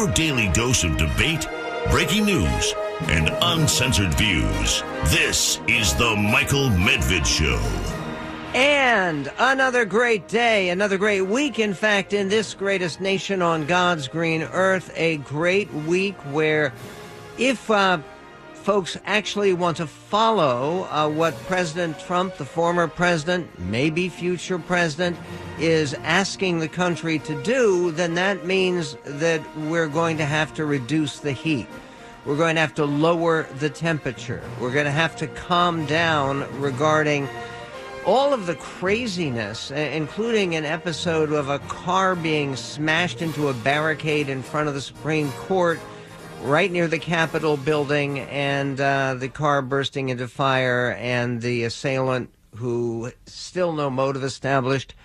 Your daily dose of debate, breaking news, and uncensored views. This is the Michael Medved Show. And another great day, another great week, in fact, in this greatest nation on God's green earth. A great week where if folks actually want to follow what President Trump, the former president, maybe future president, is asking the country to do, then that means that we're going to have to reduce the heat. We're going to have to lower the temperature. We're going to have to calm down regarding all of the craziness, including an episode of a car being smashed into a barricade in front of the Supreme Court right near the Capitol building, and the car bursting into fire, and the assailant, who still no motive established,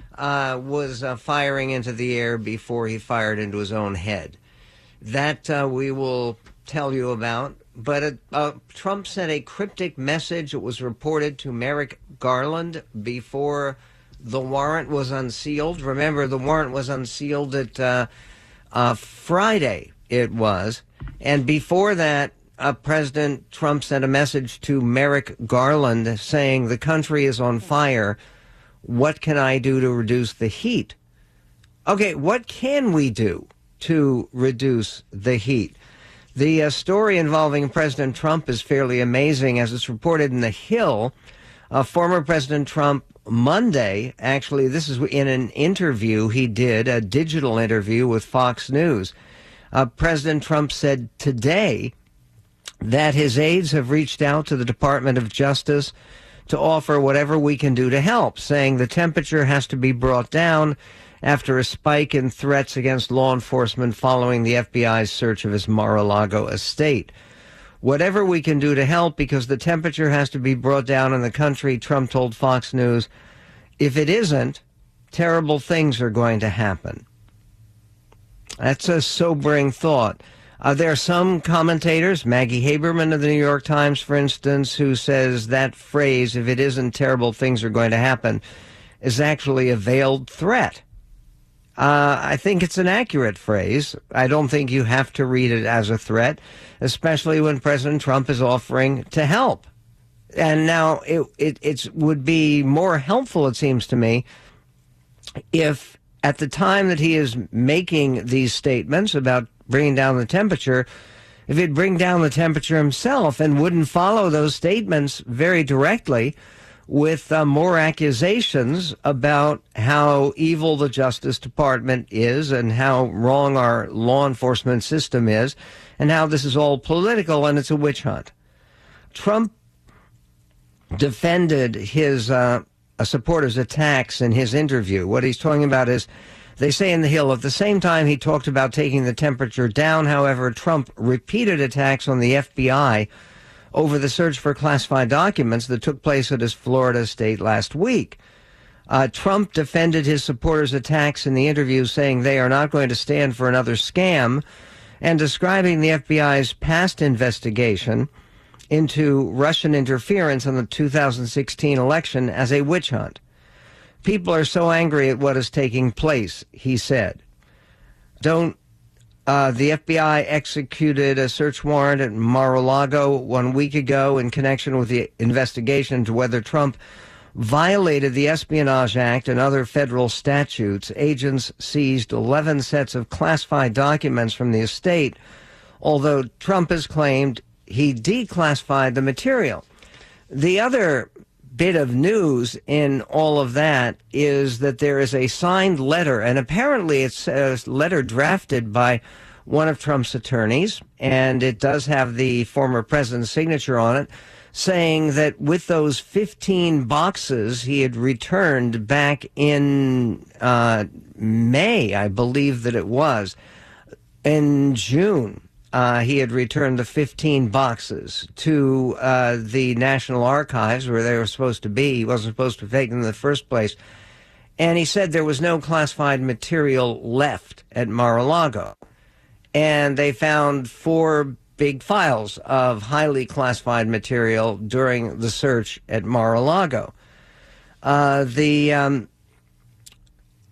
was firing into the air before he fired into his own head. That we will tell you about. But Trump sent a cryptic message. It was reported to Merrick Garland before the warrant was unsealed. Remember, the warrant was unsealed at Friday, it was. And before that, President Trump sent a message to Merrick Garland saying, the country is on fire. What can I do to reduce the heat? Okay, what can we do to reduce the heat? The story involving President Trump is fairly amazing. As it's reported in The Hill, former President Trump Monday, actually, this is in an interview he did, a digital interview with Fox News. President Trump said today that his aides have reached out to the Department of Justice to offer whatever we can do to help, saying the temperature has to be brought down after a spike in threats against law enforcement following the FBI's search of his Mar-a-Lago estate. Whatever we can do to help, because the temperature has to be brought down in the country, Trump told Fox News. If it isn't, terrible things are going to happen. That's a sobering thought. There are some commentators, Maggie Haberman of the New York Times, for instance, who says that phrase, if it isn't, terrible things are going to happen, is actually a veiled threat. I think it's an accurate phrase. I don't think you have to read it as a threat, especially when President Trump is offering to help. And now it would be more helpful, it seems to me, if at the time that he is making these statements about bringing down the temperature, if he'd bring down the temperature himself and wouldn't follow those statements very directly with more accusations about how evil the Justice Department is and how wrong our law enforcement system is and how this is all political and it's a witch hunt. Trump defended his supporters' attacks in his interview. What he's talking about is, they say in The Hill, at the same time he talked about taking the temperature down, however, Trump repeated attacks on the FBI over the search for classified documents that took place at his Florida estate last week. Trump defended his supporters' attacks in the interview, saying they are not going to stand for another scam, and describing the FBI's past investigation into Russian interference in the 2016 election as a witch hunt. People are so angry at what is taking place, he said. The FBI executed a search warrant at Mar-a-Lago 1 week ago in connection with the investigation into whether Trump violated the Espionage Act and other federal statutes. Agents seized 11 sets of classified documents from the estate, although Trump has claimed he declassified the material. The other bit of news in all of that is that there is a signed letter, and apparently it's a letter drafted by one of Trump's attorneys, and it does have the former president's signature on it, saying that with those 15 boxes he had returned back in May, I believe that it was, in June, he had returned the 15 boxes to the National Archives where they were supposed to be. He wasn't supposed to take them in the first place. And he said there was no classified material left at Mar-a-Lago. And they found 4 big files of highly classified material during the search at Mar-a-Lago. The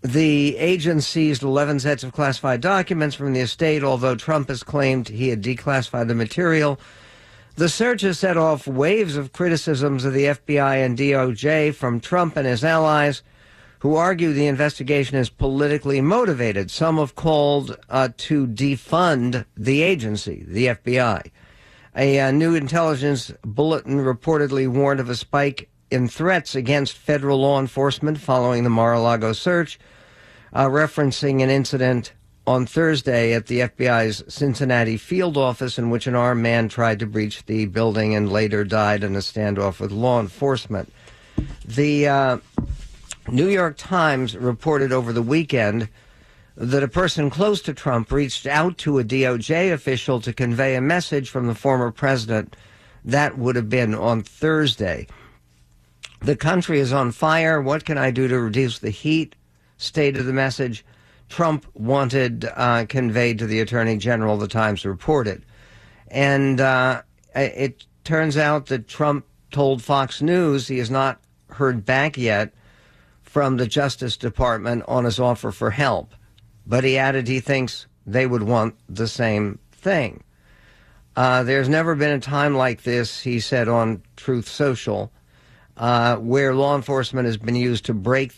The agents seized 11 sets of classified documents from the estate, although Trump has claimed he had declassified the material. The search has set off waves of criticisms of the FBI and DOJ from Trump and his allies, who argue the investigation is politically motivated. Some have called to defund the agency, the FBI. A new intelligence bulletin reportedly warned of a spike in threats against federal law enforcement following the Mar-a-Lago search, referencing an incident on Thursday at the FBI's Cincinnati field office in which an armed man tried to breach the building and later died in a standoff with law enforcement. The New York Times reported over the weekend that a person close to Trump reached out to a DOJ official to convey a message from the former president. That would have been on Thursday. The country is on fire. What can I do to reduce the heat? Stated the message Trump wanted conveyed to the Attorney General, the Times reported. And it turns out that Trump told Fox News he has not heard back yet from the Justice Department on his offer for help. But he added he thinks they would want the same thing. There's never been a time like this, he said on Truth Social, where law enforcement has been used to break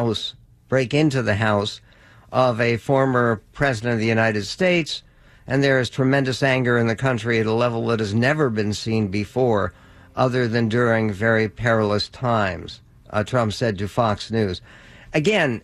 into the house of a former president of the United States, and there is tremendous anger in the country at a level that has never been seen before, other than during very perilous times, Trump said to Fox News. Again,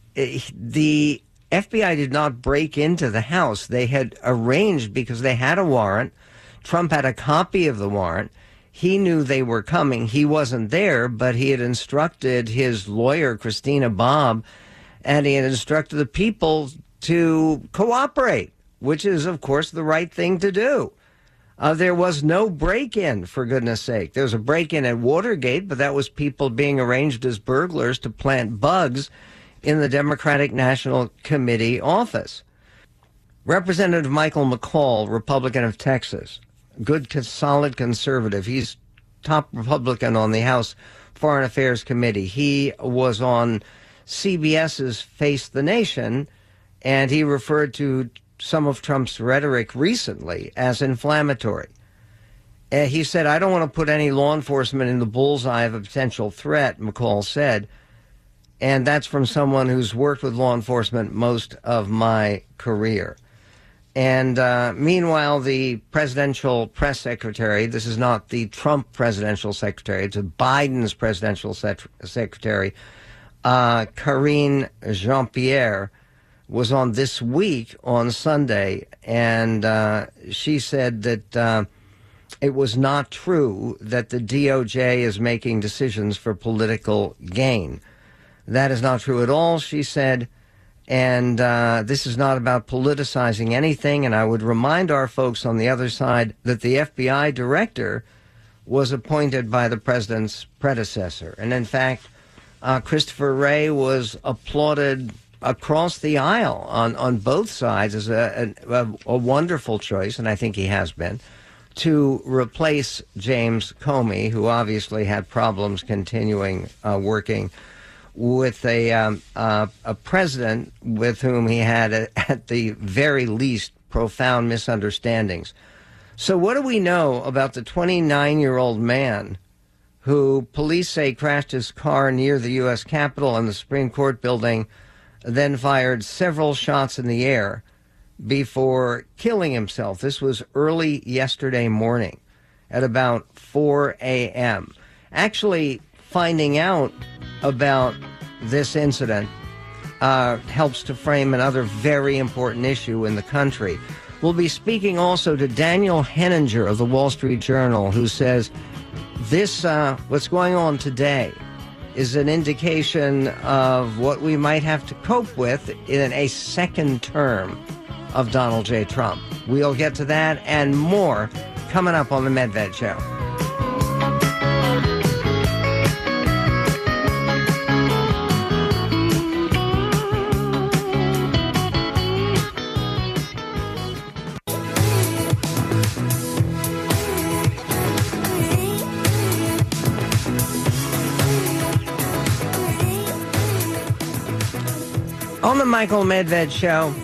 the FBI did not break into the house. They had arranged, because they had a warrant. Trump had a copy of the warrant. He knew they were coming. He wasn't there, but he had instructed his lawyer, Christina Bobb, and he had instructed the people to cooperate, which is, of course, the right thing to do. There was no break-in, for goodness sake. There was a break-in at Watergate, but that was people being arranged as burglars to plant bugs in the Democratic National Committee office. Representative Michael McCaul, Republican of Texas, good, solid conservative. He's top Republican on the House Foreign Affairs Committee. He was on CBS's Face the Nation, and he referred to some of Trump's rhetoric recently as inflammatory. He said, I don't want to put any law enforcement in the bullseye of a potential threat, McCaul said, and that's from someone who's worked with law enforcement most of my career. And meanwhile, the presidential press secretary, this is not the Trump presidential secretary, it's Biden's presidential secretary, Karine Jean-Pierre, was on This Week on Sunday, and she said that it was not true that the DOJ is making decisions for political gain. That is not true at all, she said, and this is not about politicizing anything, and I would remind our folks on the other side that the FBI director was appointed by the president's predecessor, and in fact, Christopher Wray was applauded across the aisle on both sides as a wonderful choice, and I think he has been, to replace James Comey, who obviously had problems continuing working with a president with whom he had, at the very least, profound misunderstandings. So what do we know about the 29-year-old man who police say crashed his car near the U.S. Capitol and the Supreme Court building, then fired several shots in the air before killing himself? This was early yesterday morning at about 4 a.m. Actually, finding out about this incident helps to frame another very important issue in the country. We'll be speaking also to Daniel Henninger of the Wall Street Journal, who says this, what's going on today, is an indication of what we might have to cope with in a second term of Donald J. Trump. We'll get to that and more coming up on the Medved Show. On the Michael Medved Show,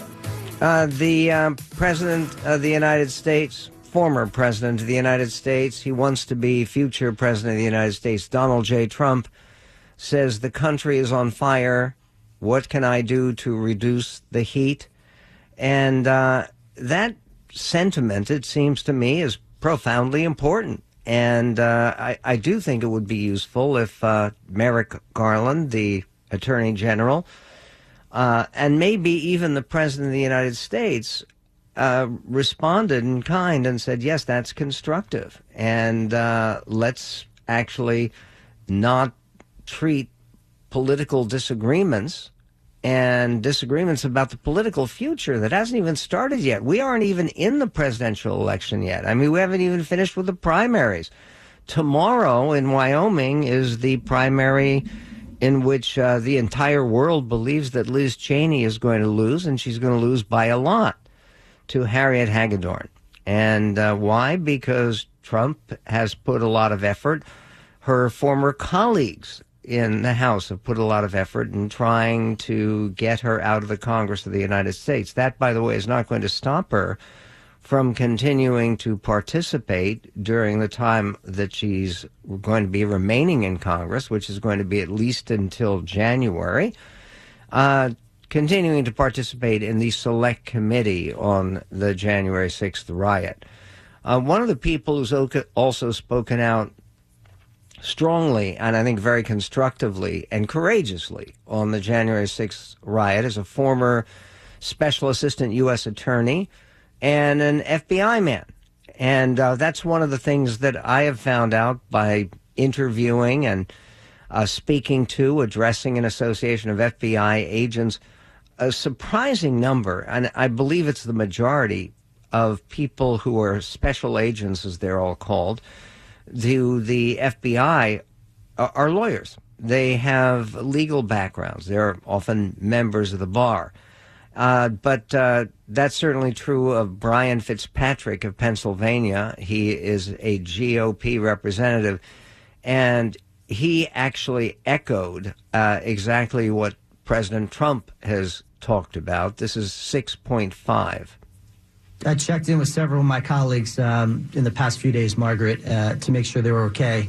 the President of the United States, former President of the United States, he wants to be future President of the United States, Donald J. Trump, says the country is on fire. What can I do to reduce the heat? And that sentiment, it seems to me, is profoundly important. And I do think it would be useful if Merrick Garland, the Attorney General, and maybe even the President of the United States responded in kind and said, yes, that's constructive. And let's actually not treat political disagreements and disagreements about the political future that hasn't even started yet. We aren't even in the presidential election yet. I mean, we haven't even finished with the primaries. Tomorrow in Wyoming is the primary in which the entire world believes that Liz Cheney is going to lose, and she's going to lose by a lot to Harriet Hagedorn. And why? Because Trump has put a lot of effort. Her former colleagues in the House have put a lot of effort in trying to get her out of the Congress of the United States. That, by the way, is not going to stop her from continuing to participate during the time that she's going to be remaining in Congress, which is going to be at least until January, continuing to participate in the Select Committee on the January 6th riot. One of the people who's also spoken out strongly and I think very constructively and courageously on the January 6th riot is a former special assistant U.S. attorney and an FBI man. And that's one of the things that I have found out by interviewing and speaking to, addressing an association of FBI agents, a surprising number, and I believe it's the majority of people who are special agents, as they're all called, to the FBI are lawyers. They have legal backgrounds. They're often members of the bar. But that's certainly true of Brian Fitzpatrick of Pennsylvania. He is a GOP representative, and he actually echoed exactly what President Trump has talked about. This is 6.5. I checked in with several of my colleagues in the past few days, Margaret, to make sure they were okay.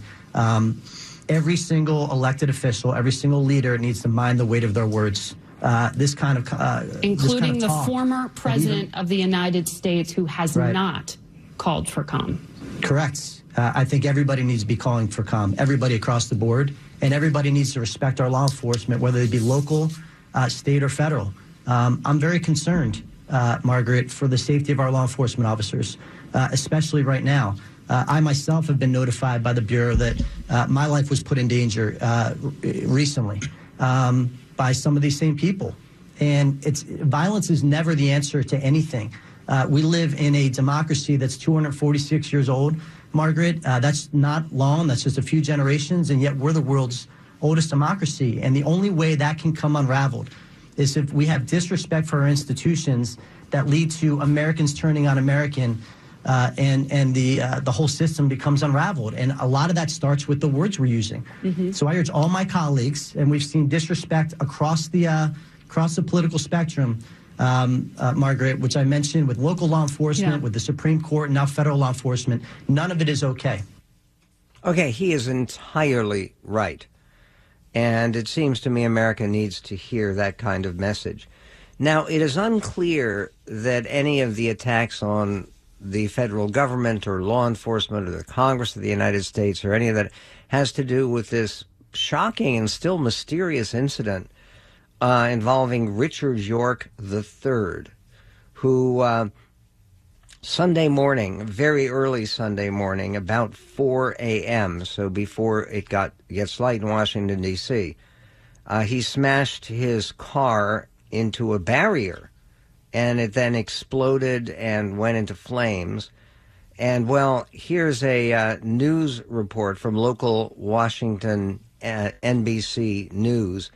Every single elected official, every single leader needs to mind the weight of their words. This kind of including the former president of the United States, who has not called for calm. Correct. I think everybody needs to be calling for calm, everybody across the board, and everybody needs to respect our law enforcement, whether they be local, state, or federal. I'm very concerned, Margaret, for the safety of our law enforcement officers, especially right now. I myself have been notified by the Bureau that my life was put in danger recently by some of these same people. And violence is never the answer to anything. We live in a democracy that's 246 years old, Margaret. That's not long. That's just a few generations. And yet we're the world's oldest democracy. And the only way that can come unraveled is if we have disrespect for our institutions that lead to Americans turning on American, and the whole system becomes unraveled. And a lot of that starts with the words we're using. Mm-hmm. So I urge all my colleagues, and we've seen disrespect across the political spectrum, Margaret, which I mentioned with local law enforcement, with the Supreme Court, and now federal law enforcement. None of it is okay. Okay, he is entirely right. And it seems to me America needs to hear that kind of message. Now, it is unclear that any of the attacks on the federal government or law enforcement or the Congress of the United States or any of that has to do with this shocking and still mysterious incident involving Richard York III, who Sunday morning, very early Sunday morning, about 4 a.m., so before it gets light in Washington, D.C., he smashed his car into a barrier, and it then exploded and went into flames. And, well, here's a news report from local Washington NBC News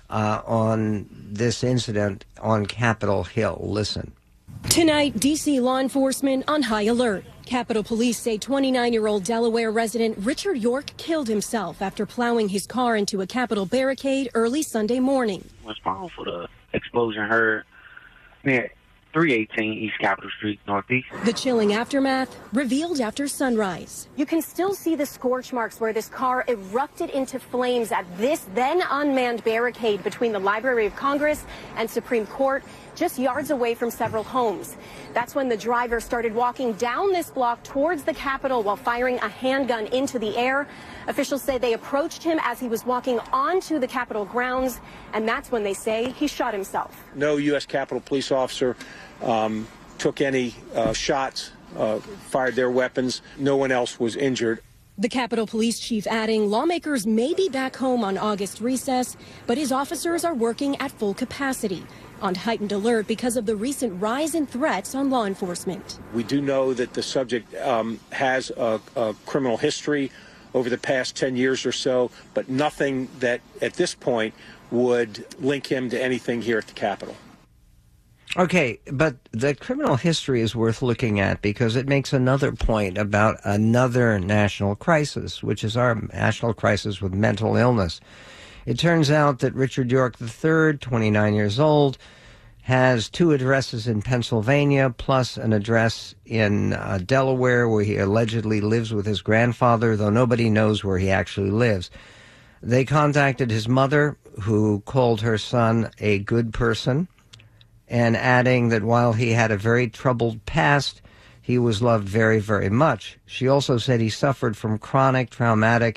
on this incident on Capitol Hill. Listen. Tonight, D.C. law enforcement on high alert. Capitol Police say 29-year-old Delaware resident Richard York killed himself after plowing his car into a Capitol barricade early Sunday morning. Responsible for the explosion heard near 318 East Capitol Street, Northeast. The chilling aftermath revealed after sunrise. You can still see the scorch marks where this car erupted into flames at this then unmanned barricade between the Library of Congress and Supreme Court, just yards away from several homes. That's when the driver started walking down this block towards the Capitol while firing a handgun into the air. Officials say they approached him as he was walking onto the Capitol grounds, and that's when they say he shot himself. No U.S. Capitol police officer took any shots, fired their weapons. No one else was injured. The Capitol Police Chief adding lawmakers may be back home on August recess, but his officers are working at full capacity, on heightened alert because of the recent rise in threats on law enforcement. We do know that the subject has a criminal history over the past 10 years or so, but nothing that at this point would link him to anything here at the Capitol. Okay, but the criminal history is worth looking at because it makes another point about another national crisis, which is our national crisis with mental illness. It turns out that Richard York III, 29 years old, has 2 addresses in Pennsylvania, plus an address in Delaware, where he allegedly lives with his grandfather, though nobody knows where he actually lives. They contacted his mother, who called her son a good person, and adding that while he had a very troubled past, he was loved very, very much. She also said he suffered from chronic traumatic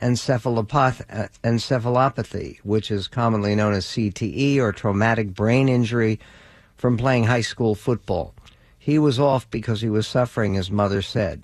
encephalopathy, which is commonly known as CTE, or traumatic brain injury, from playing high school football. He was off because he was suffering, his mother said.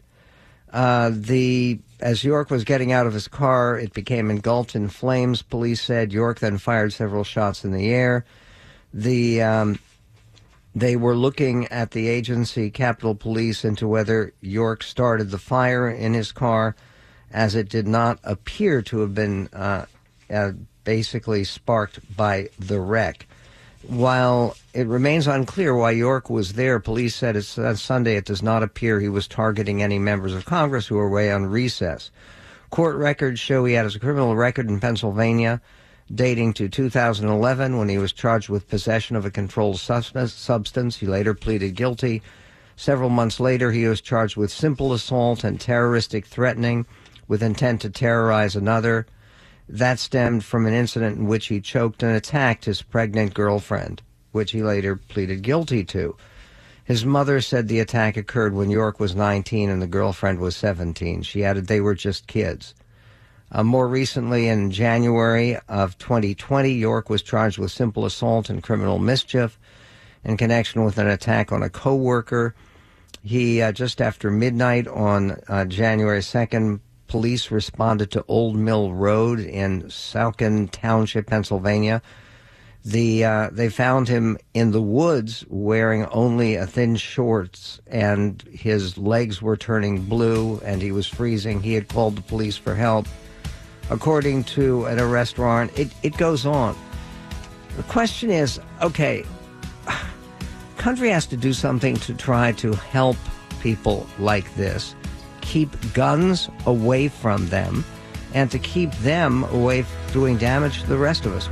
As York was getting out of his car, it became engulfed in flames, police said. York then fired several shots in the air. They were looking at the agency, Capitol Police, into whether York started the fire in his car, as it did not appear to have been basically sparked by the wreck. While it remains unclear why York was there, police said on Sunday it does not appear he was targeting any members of Congress who were away on recess. Court records show he had a criminal record in Pennsylvania dating to 2011 when he was charged with possession of a controlled substance. He later pleaded guilty. Several months later, he was charged with simple assault and terroristic threatening with intent to terrorize another. That stemmed from an incident in which he choked and attacked his pregnant girlfriend, which he later pleaded guilty to. His mother said the attack occurred when York was 19 and the girlfriend was 17. She added they were just kids. More recently, in January of 2020, York was charged with simple assault and criminal mischief in connection with an attack on a co-worker. He, just after midnight on January 2nd, police responded to Old Mill Road in Saucon Township, Pennsylvania. They found him in the woods wearing only a thin shorts, and his legs were turning blue, and he was freezing. He had called the police for help. According to an arrest warrant, it goes on. The question is, okay, country has to do something to try to help people like this, keep guns away from them, and to keep them away from doing damage to the rest of us.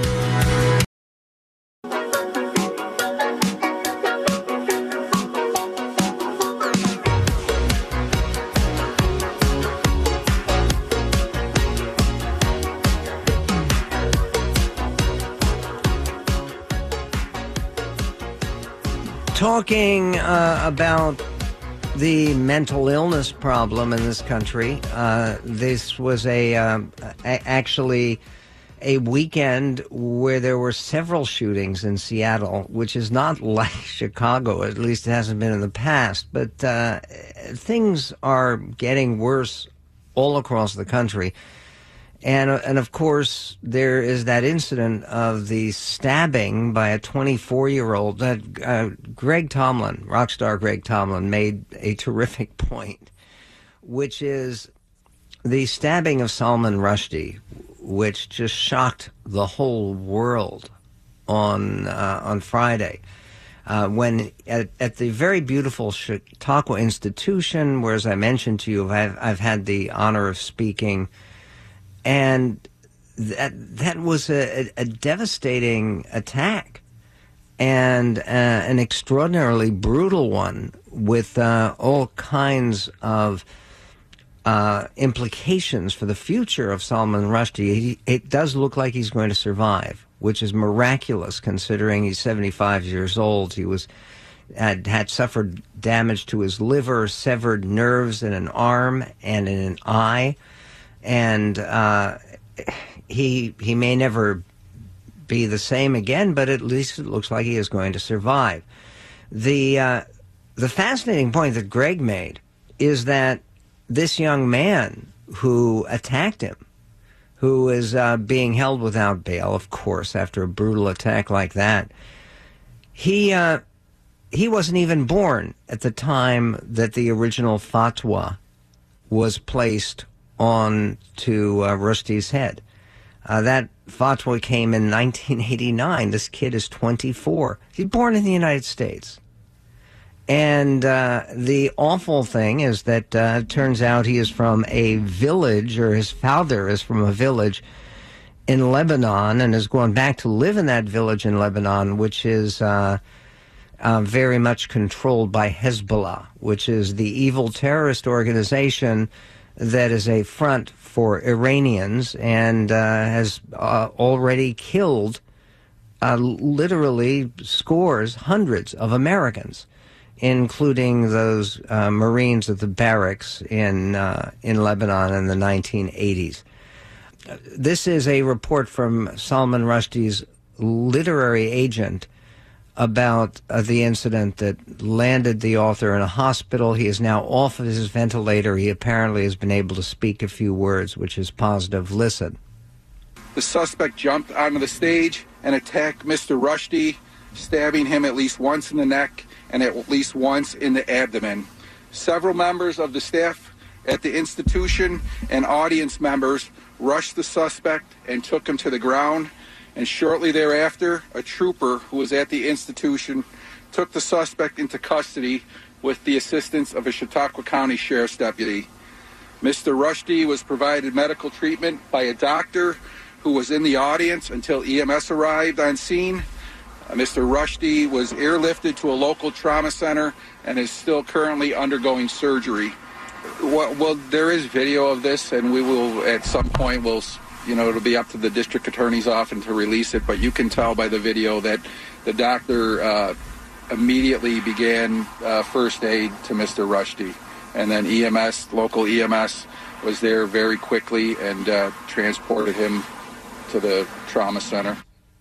Talking about the mental illness problem in this country, this was actually a weekend where there were several shootings in Seattle, which is not like Chicago, at least it hasn't been in the past, but things are getting worse all across the country. And of course, there is that incident of the stabbing by a 24-year-old. Greg Tomlin, rock star Greg Tomlin, made a terrific point, which is the stabbing of Salman Rushdie, which just shocked the whole world on Friday. When at the very beautiful Chautauqua Institution, where, as I mentioned to you, I've had the honor of speaking. And that was a devastating attack, and an extraordinarily brutal one with all kinds of implications for the future of Salman Rushdie. It does look like he's going to survive, which is miraculous considering he's 75 years old. He had suffered damage to his liver, severed nerves in an arm and in an eye, and he may never be the same again, but at least it looks like he is going to survive. The fascinating point that Greg made is that this young man who attacked him, who is being held without bail, of course, after a brutal attack like that, he wasn't even born at the time that the original fatwa was placed on to Rushdie's head. That fatwa came in 1989. This kid is 24. He's born in the United States. And the awful thing is that it turns out he is from a village, or his father is from a village in Lebanon, and has gone back to live in that village in Lebanon, which is very much controlled by Hezbollah, which is the evil terrorist organization that is a front for Iranians and has already killed literally scores, hundreds of Americans, including those Marines at the barracks in Lebanon in the 1980s. This is a report from Salman Rushdie's literary agent about the incident that landed the author in a hospital. He is now off of his ventilator. He apparently has been able to speak a few words, which is positive. Listen. The suspect jumped onto the stage and attacked Mr. Rushdie, stabbing him at least once in the neck and at least once in the abdomen. Several members of the staff at the institution and audience members rushed the suspect and took him to the ground. And shortly thereafter, a trooper who was at the institution took the suspect into custody with the assistance of a Chautauqua County Sheriff's deputy. Mr. Rushdie was provided medical treatment by a doctor who was in the audience until EMS arrived on scene. Mr. Rushdie was airlifted to a local trauma center and is still currently undergoing surgery. Well, there is video of this, and we will, at some point, it'll be up to the district attorney's office to release it, but you can tell by the video that the doctor immediately began first aid to Mr. Rushdie. And then local EMS, was there very quickly and transported him to the trauma center.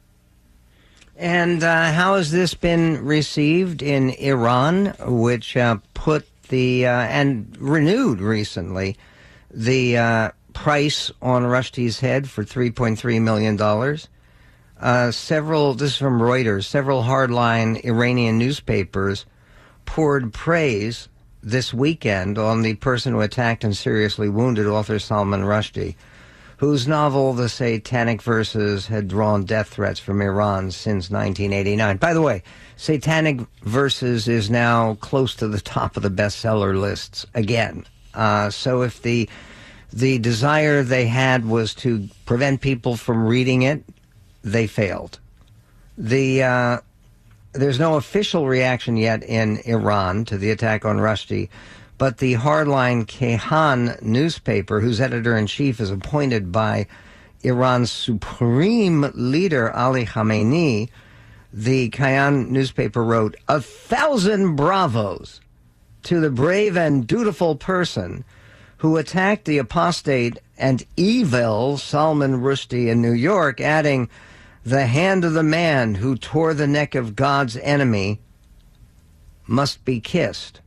And how has this been received in Iran, which put and renewed recently the price on Rushdie's head for $3.3 million. This is from Reuters, several hardline Iranian newspapers poured praise this weekend on the person who attacked and seriously wounded author Salman Rushdie, whose novel The Satanic Verses had drawn death threats from Iran since 1989. By the way, Satanic Verses is now close to the top of the bestseller lists again. So if the desire they had was to prevent people from reading it, they failed. There's no official reaction yet in Iran to the attack on Rushdie, but the hardline Kayhan newspaper, whose editor-in-chief is appointed by Iran's supreme leader, Ali Khamenei, the Kayhan newspaper wrote, 1,000 bravos to the brave and dutiful person who attacked the apostate and evil Salman Rushdie in New York, adding, the hand of the man who tore the neck of God's enemy must be kissed.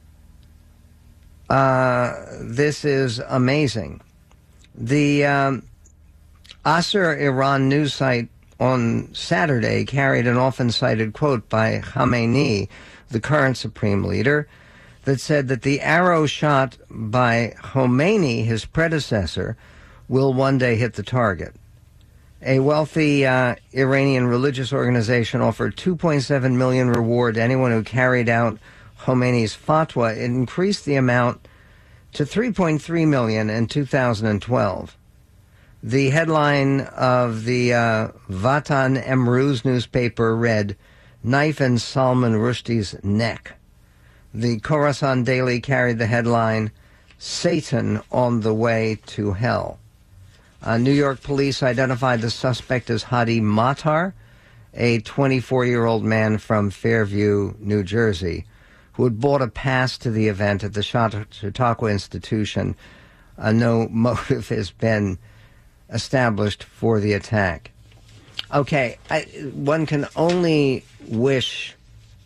This is amazing. The Asr Iran news site on Saturday carried an often cited quote by Khamenei, the current supreme leader, that said that the arrow shot by Khomeini, his predecessor, will one day hit the target. A wealthy Iranian religious organization offered $2.7 million reward to anyone who carried out Khomeini's fatwa. It increased the amount to $3.3 million in 2012. The headline of the Vatan Emruz newspaper read, "Knife in Salman Rushdie's neck." The Khorasan Daily carried the headline, "Satan on the way to hell." New York police identified the suspect as Hadi Matar, a 24-year-old man from Fairview, New Jersey, who had bought a pass to the event at the Chautauqua Institution. No motive has been established for the attack. Okay, one can only wish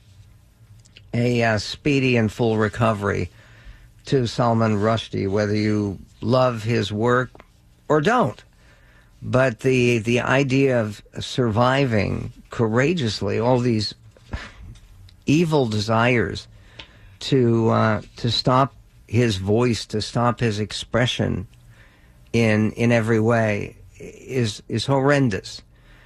a speedy and full recovery to Salman Rushdie, whether you love his work or don't. But the idea of surviving courageously all these evil desires to stop his voice, to stop his expression in every way is horrendous.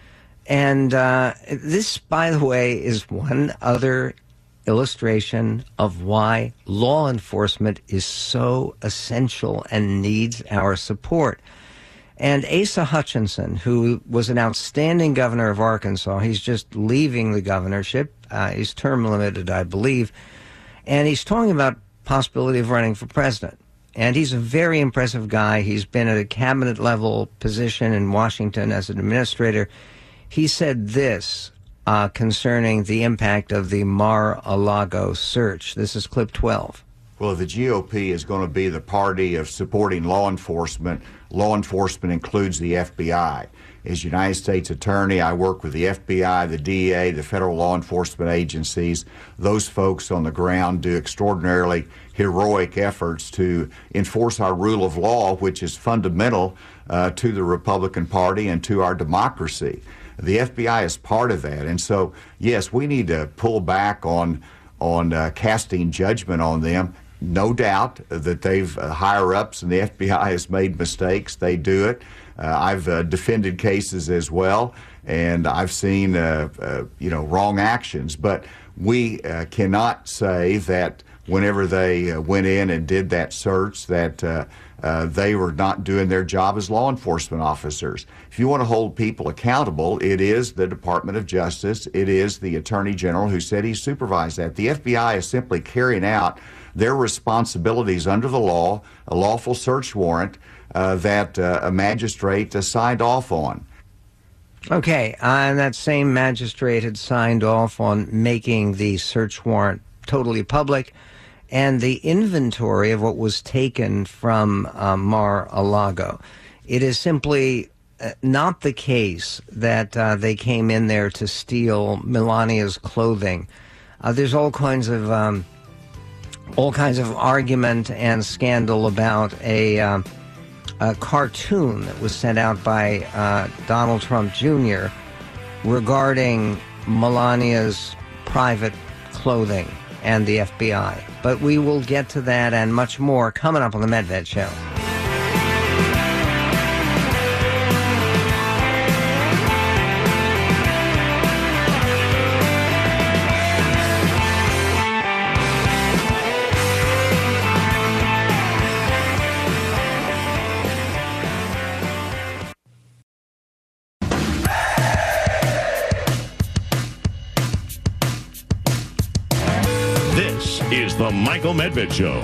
And this, by the way, is one other illustration of why law enforcement is so essential and needs our support. And Asa Hutchinson, who was an outstanding governor of Arkansas, he's just leaving the governorship. He's term limited, I believe. And he's talking about possibility of running for president. And he's a very impressive guy. He's been at a cabinet level position in Washington as an administrator. He said this concerning the impact of the Mar-a-Lago search. This is clip 12. Well, the GOP is going to be the party of supporting law enforcement. Law enforcement includes the FBI. As United States Attorney, I work with the FBI, the DEA, the federal law enforcement agencies. Those folks on the ground do extraordinarily heroic efforts to enforce our rule of law, which is fundamental to the Republican Party and to our democracy. The FBI is part of that. And so, yes, we need to pull back on casting judgment on them. No doubt that they've higher-ups and the FBI has made mistakes. They do it. I've defended cases as well, and I've seen wrong actions. But we cannot say that whenever they went in and did that search that they were not doing their job as law enforcement officers. If you want to hold people accountable, it is the Department of Justice. It is the Attorney General who said he supervised that. The FBI is simply carrying out their responsibilities under the law, a lawful search warrant that a magistrate signed off on. Okay, and that same magistrate had signed off on making the search warrant totally public, and the inventory of what was taken from Mar-a-Lago. It is simply not the case that they came in there to steal Melania's clothing. There's all kinds of argument and scandal about a cartoon that was sent out by Donald Trump Jr. regarding Melania's private clothing and the FBI. But we will get to that and much more coming up on the Medved Show. Is the Michael Medved Show.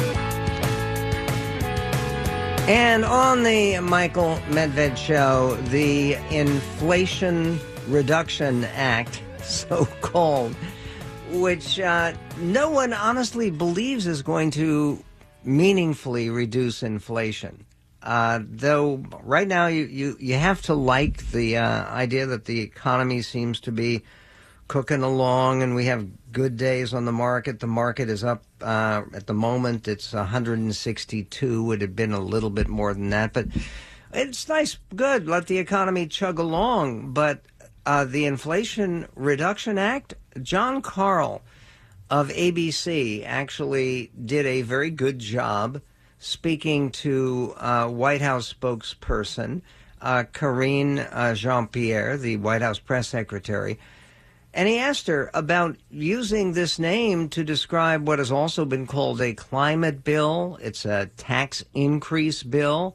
And on the Michael Medved Show, the Inflation Reduction Act, so-called, which no one honestly believes is going to meaningfully reduce inflation. Though right now you have to like the idea that the economy seems to be cooking along, and we have good days on the market. The market is up at the moment. It's 162. It had been a little bit more than that, but it's nice, good. Let the economy chug along. But the Inflation Reduction Act, John Karl of ABC actually did a very good job speaking to White House spokesperson Karine Jean-Pierre, the White House press secretary. And he asked her about using this name to describe what has also been called a climate bill. It's a tax increase bill.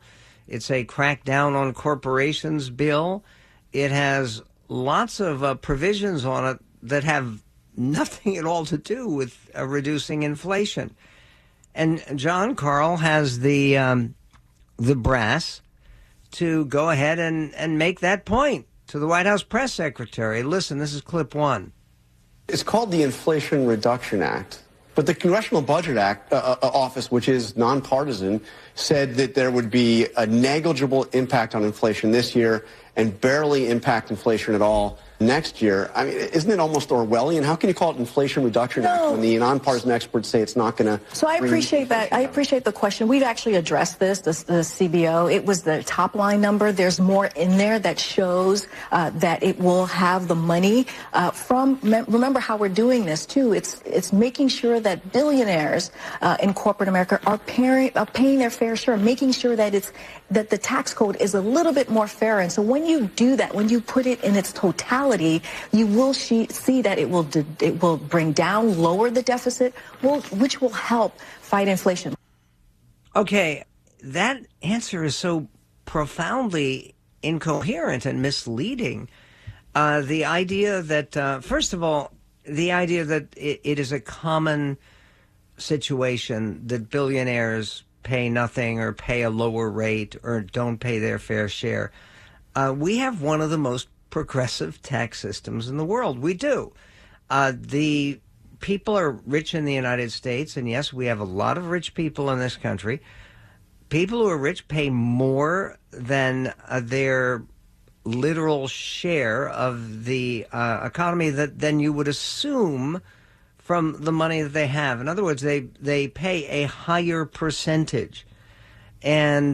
It's a crackdown on corporations bill. It has lots of provisions on it that have nothing at all to do with reducing inflation. And Jon Karl has the brass to go ahead and make that point to the White House press secretary. Listen, this is clip one. It's called the Inflation Reduction Act. But the Congressional Budget Act Office, which is nonpartisan, said that there would be a negligible impact on inflation this year and barely impact inflation at all next year. I mean, isn't it almost Orwellian? How can you call it Inflation Reduction Act when the nonpartisan experts say it's not going to? So I appreciate that. I appreciate the question. We've actually addressed this, the CBO. It was the top line number. There's more in there that shows that it will have the money remember how we're doing this too. It's making sure that billionaires in corporate America are paying their fair share, making sure that the tax code is a little bit more fair. And so when you do that, when you put it in its totality, you will see that it will bring down, lower the deficit, which will help fight inflation. Okay, that answer is so profoundly incoherent and misleading. The idea that, first of all, the idea that it is a common situation that billionaires pay nothing or pay a lower rate or don't pay their fair share. We have one of the most progressive tax systems in the world. We do. The people are rich in the United States, and yes, we have a lot of rich people in this country. People who are rich pay more than their literal share of the economy than you would assume from the money that they have. In other words, they pay a higher percentage. And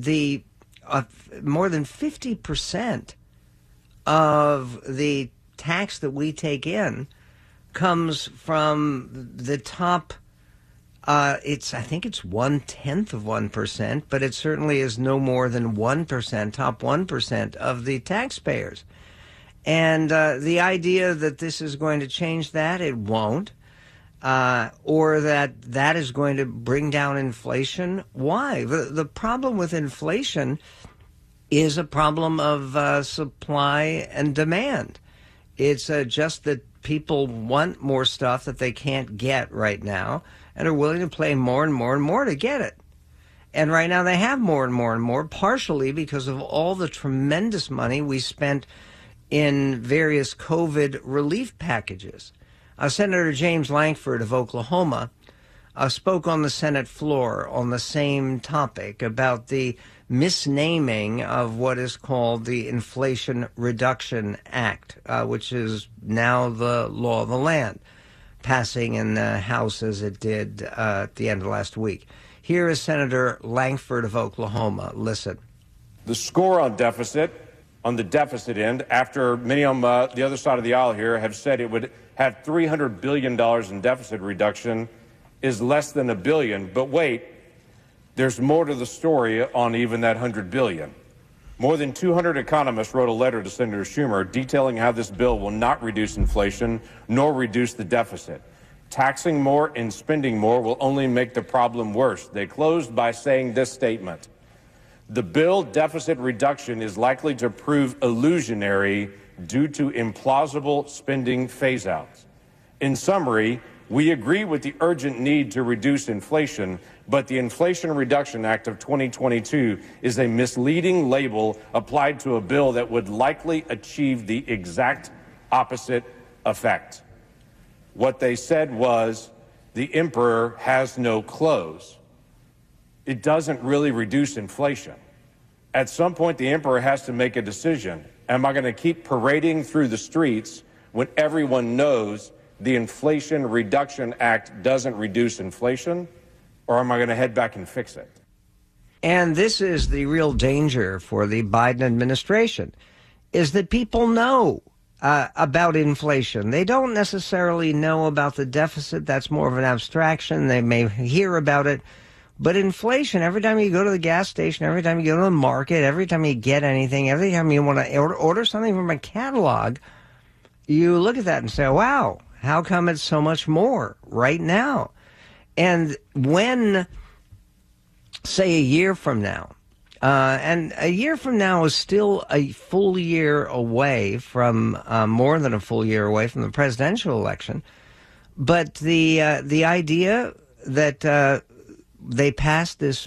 more than 50% of the tax that we take in comes from the top. I think it's 1/10 of 1%, but it certainly is no more than 1%, top 1% of the taxpayers. And the idea that this is going to change that, it won't. Or that is going to bring down inflation. Why? The problem with inflation is a problem of supply and demand. It's just that people want more stuff that they can't get right now and are willing to pay more and more and more to get it. And right now they have more and more and more, partially because of all the tremendous money we spent in various COVID relief packages. Senator James Lankford of Oklahoma spoke on the Senate floor on the same topic about the misnaming of what is called the Inflation Reduction Act, which is now the law of the land, passing in the House as it did at the end of last week. Here is Senator Lankford of Oklahoma. Listen. The score on deficit, on the deficit end, after many on the other side of the aisle here have said it would have $300 billion in deficit reduction, is less than $1 billion. But wait, there's more to the story on even that $100 billion. More than 200 economists wrote a letter to Senator Schumer detailing how this bill will not reduce inflation nor reduce the deficit. Taxing more and spending more will only make the problem worse. They closed by saying this statement: the bill deficit reduction is likely to prove illusionary due to implausible spending phase-outs. In summary, we agree with the urgent need to reduce inflation, but the Inflation Reduction Act of 2022 is a misleading label applied to a bill that would likely achieve the exact opposite effect. What they said was, the emperor has no clothes. It doesn't really reduce inflation. At some point, the emperor has to make a decision. Am I going to keep parading through the streets when everyone knows the Inflation Reduction Act doesn't reduce inflation, or am I going to head back and fix it? And this is the real danger for the Biden administration, is that people know about inflation. They don't necessarily know about the deficit. That's more of an abstraction. They may hear about it. But inflation, every time you go to the gas station, every time you go to the market, every time you get anything, every time you want to order something from a catalog, you look at that and say, wow, how come it's so much more right now? And when, say, a year from now, And a year from now is still a full year away from, more than a full year away from the presidential election. But the idea that they passed this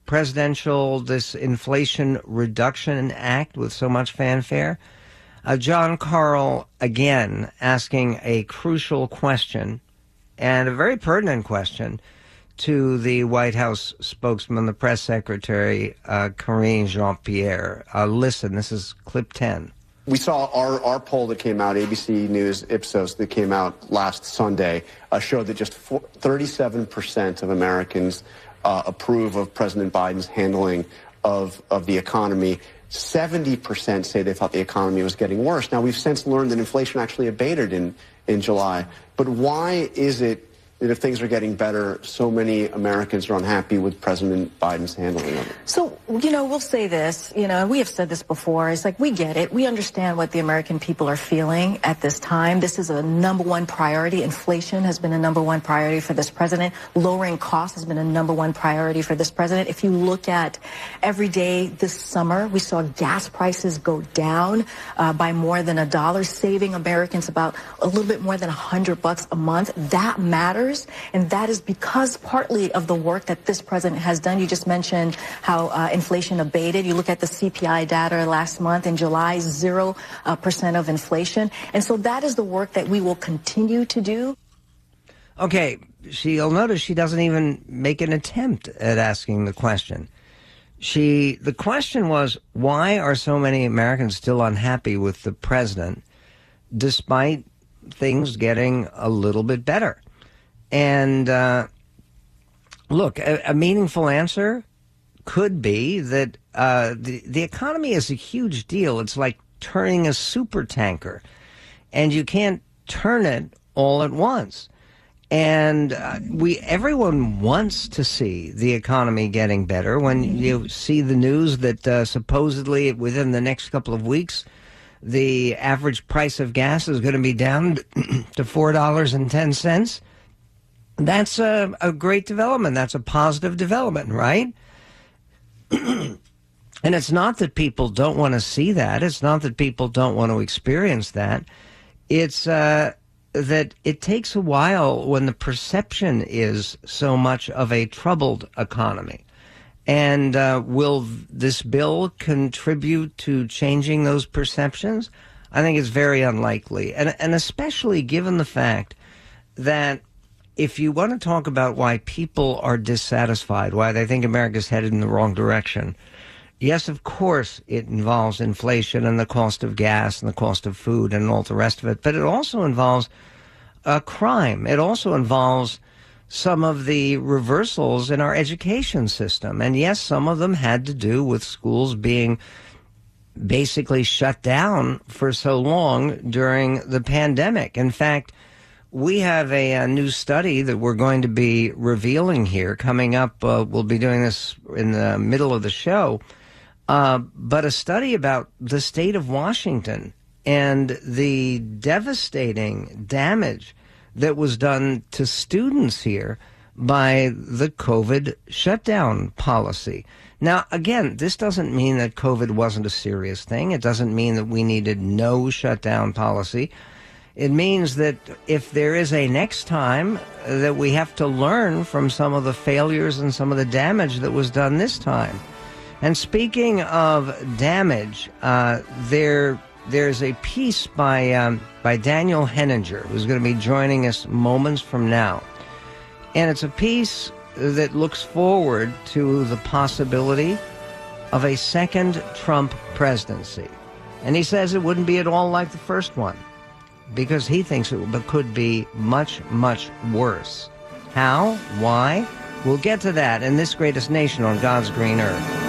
Inflation Reduction Act with so much fanfare, Jon Karl again asking a crucial question and a very pertinent question to the White House spokesman, the press secretary, Karine Jean-Pierre. Listen, this is clip 10. We saw our poll that came out, ABC News Ipsos, that came out last Sunday, showed that just 37% of Americans approve of President Biden's handling of the economy. 70% say they thought the economy was getting worse. Now, we've since learned that inflation actually abated in July. But why is it that if things are getting better, so many Americans are unhappy with President Biden's handling of it? So, we'll say this, and we have said this before. It's like, we get it. We understand what the American people are feeling at this time. This is a number one priority. Inflation has been a number one priority for this president. Lowering costs has been a number one priority for this president. If you look at every day this summer, we saw gas prices go down by more than $1, saving Americans about a little bit more than $100 a month. That matters. And that is because partly of the work that this president has done. You just mentioned how inflation abated. You look at the CPI data last month in July, 0% of inflation. And so that is the work that we will continue to do. Okay, you'll notice she doesn't even make an attempt at asking the question. The question was, why are so many Americans still unhappy with the president despite things getting a little bit better? And look, a meaningful answer could be that the economy is a huge deal. It's like turning a super tanker, and you can't turn it all at once. And everyone wants to see the economy getting better. When you see the news that supposedly within the next couple of weeks, the average price of gas is going to be down to $4.10. That's a great development. That's a positive development, right? And it's not that people don't want to see that. It's not that people don't want to experience that. It's that it takes a while when the perception is so much of a troubled economy. And will this bill contribute to changing those perceptions? I think it's very unlikely. And especially given the fact that if you want to talk about why people are dissatisfied, why they think America's headed in the wrong direction, yes, of course, it involves inflation and the cost of gas and the cost of food and all the rest of it. But it also involves crime. It also involves some of the reversals in our education system. And yes, some of them had to do with schools being basically shut down for so long during the pandemic. In fact, we have a new study that we're going to be revealing here coming up. We'll be doing this in the middle of the show. But a study about the state of Washington and the devastating damage that was done to students here by the COVID shutdown policy. Now, again, this doesn't mean that COVID wasn't a serious thing. It doesn't mean that we needed no shutdown policy. It means that if there is a next time, that we have to learn from some of the failures and some of the damage that was done this time. And speaking of damage, there's a piece by Daniel Henninger, who's going to be joining us moments from now. And it's a piece that looks forward to the possibility of a second Trump presidency. And he says it wouldn't be at all like the first one, because he thinks it could be much, much worse. How? Why? We'll get to that in This Greatest Nation on God's Green Earth.